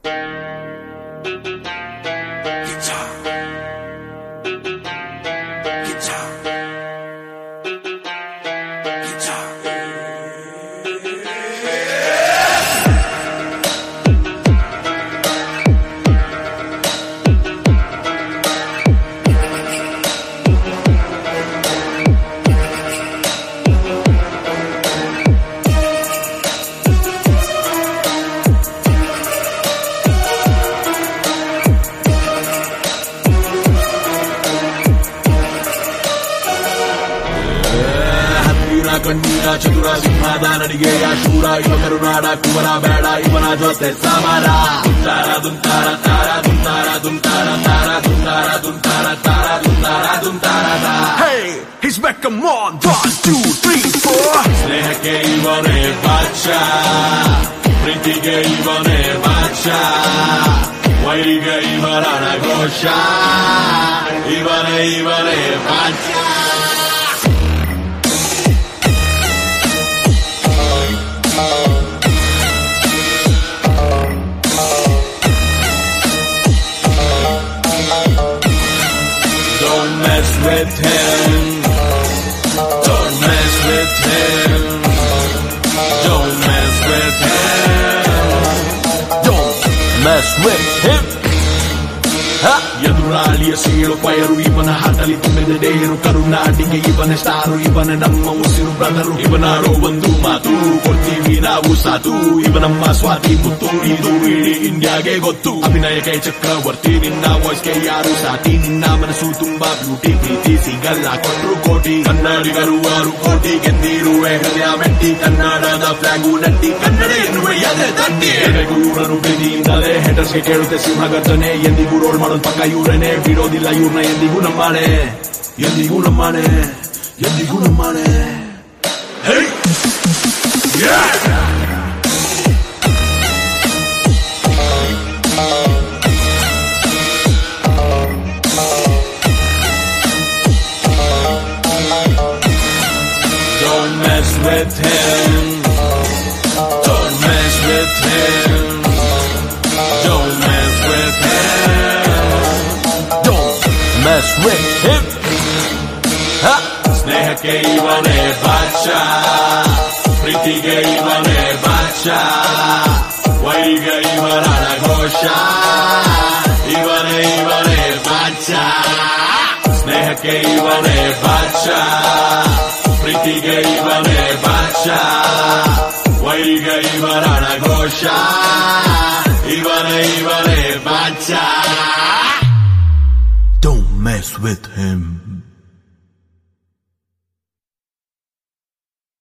ಕಣ್ಣೀರ ಚತುರ ಸಿಂಹದ ನಡಿಗೆಯ ಶೂರ ಇವ ಕರುನಾಡ ಕುಮರ ಬೇಡ ಇವನ ಜೊತೆ ಸಮರ ದುಂತಾರ ದುಂತಾರ ತಾರ ದುಂತಾರ ದುಂತಾರ ತಾರ ದುಂತಾರ ದುಂತಾರ ತಾರ ದುಂತಾರ ದುಂತಾರ Hey, he's back, come on, 1, 2, 3, 4 ಸ್ನೇಹಕ್ಕೆ ಇವನೇ ಬಾದ್ಶಾ ಪ್ರೀತಿಗೆ ಇವನೇ ಬಾದ್ಶಾ ವೈರಿಗೆ ಇವನ ಘೋಷ ಇವನೇ ಬಾದ್ಶಾ Don't mess with him. Don't mess with him. Don't mess with him. Don't mess with him ಎದುರಾಳಿಯ ಸೀಳು ಪಯರು ಇವನ ಹಾಟಲಿ ತುಂಬಿದ ಡೇರು ಕರುನಾಡಿಗೆ ಇವನ ಸ್ಟಾರು ಇವನ ನಮ್ಮ ಉಸಿರು ಬ್ರದರು ಇವನಾಡೋ ಒಂದು ಮಾತು ಕೊಡ್ತೀವಿ ನಾವು ಸಾತು ಇವನಮ್ಮ ಸ್ವಾತಿ ಮುತ್ತು ಇದು ಇಡೀ ಇಂಡಿಯಾಗೆ ಗೊತ್ತು ಅಭಿನಯಕ್ಕೆ ಚಕ್ರವರ್ತಿ ನಿನ್ನ ವಾಯ್ಸ್ಗೆ ಯಾರು ಸಾಟಿ ನಿನ್ನ ಮನಸ್ಸು ತುಂಬಾ ಬ್ಯೂಟಿ ಪ್ರೀತಿ ಸಿಗಲ್ಲ ಕೊಟ್ರು ಕೋಟಿ ಕನ್ನಡಿಗರು 6 ಕೋಟಿ ಗೆದ್ದಿರುವೆ ಹೃದಯ ಮೆಟ್ಟಿ ಕನ್ನಡದ ಫ್ಲಾಗು ನಟ್ಟಿ ಕನ್ನಡ ಎನ್ನುವ ಎದೆ ತಟ್ಟಿ ಊರನು ಬೆದಿಯಿಂದಲೇ ಹೆಟರ್ಸ್ಗೆ ಕೇಳುತ್ತೆ ಸಿಂಹಗರ್ಜನೆ ಎಂದಿಗೂ ರೋಲ್ ಮಾಡೋದು ಪಕ್ಕ ಇವ್ರನೇ ಬಿಡೋದಿಲ್ಲ ಇವ್ರನ್ನ ಎಂದಿಗೂ ನಮ್ಮಾನೆ Hey! Yeah! Don't mess with him. Don't mess with him. Don't mess with him. Don't mess with him ಸ್ನೇಹಕ್ಕೆ ಇವನೇ ಬಾದ್ಶಾ ಪ್ರೀತಿಗೆ ಇವನೇ ಬಾದ್ಶಾ ವೈರಿಗೆ ಇವನ ಘೋಷ ಇವನೇ ಬಾದ್ಶಾ ಸ್ನೇಹಕ್ಕೆ ಇವನೇ ಬಾದ್ಶಾ ಪ್ರೀತಿಗೆ ಇವನೇ ಬಾದ್ಶಾ ವೈರಿಗೆ ಇವನ ಘೋಷ ಇವನೇ ಬಾದ್ಶಾ Don't mess with him